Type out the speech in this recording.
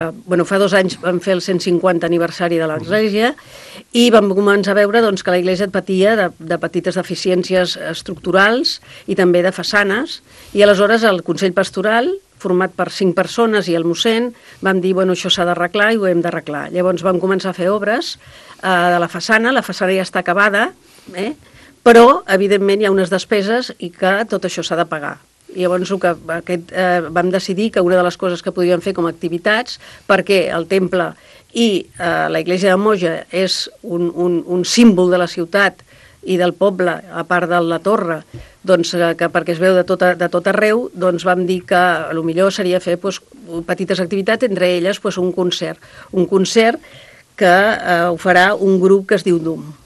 Bueno, fa 2 anys vam fer el 150 aniversari de l'Església i vam començar a veure doncs, que l'Església patia de petites deficiències estructurals i també de façanes, i aleshores el Consell Pastoral, format per 5 persones i el mossèn, vam dir, bueno, això s'ha d'arreglar i ho hem d'arreglar. Llavors vam començar a fer obres de la façana ja està acabada, però evidentment hi ha unes despeses i que tot això s'ha de pagar. I llavors vam decidir que una de les coses que podíem fer com a activitats, perquè el temple i l'Església de Moja és un símbol de la ciutat i del poble, a part de la torre, doncs, perquè es veu de tot arreu, doncs vam dir que millor seria fer petites activitats, entre elles un concert que ho farà un grup que es diu DUM.